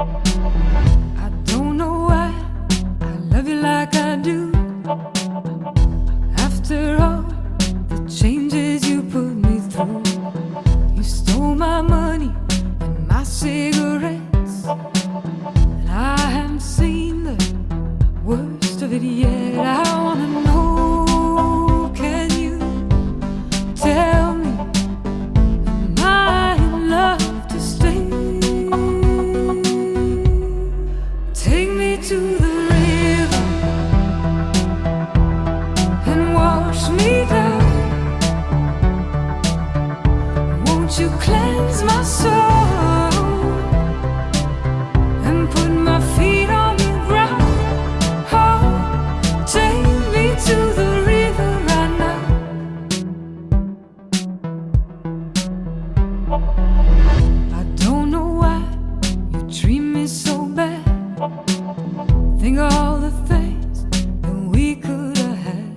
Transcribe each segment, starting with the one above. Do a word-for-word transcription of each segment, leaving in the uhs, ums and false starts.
I don't know why I love you like I do. After all the changes you put me through, you stole my money and my cigarettes, and I haven't seen the worst of it yet. I wanna know, can you tell me, am I in love to stay? Take me to the river and wash me down. Won't you cleanse my soul and put my feet on the ground? Oh, take me to the river right now. I don't know why you treat me so bad. Think of all the things that we could have had.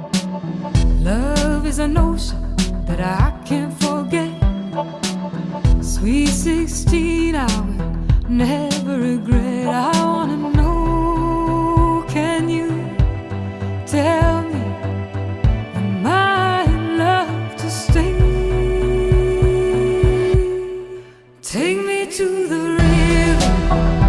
Love is an ocean that I can't forget. Sweet sixteen, I will never regret. I wanna know, can you tell me, am I in love to stay? Take me to the river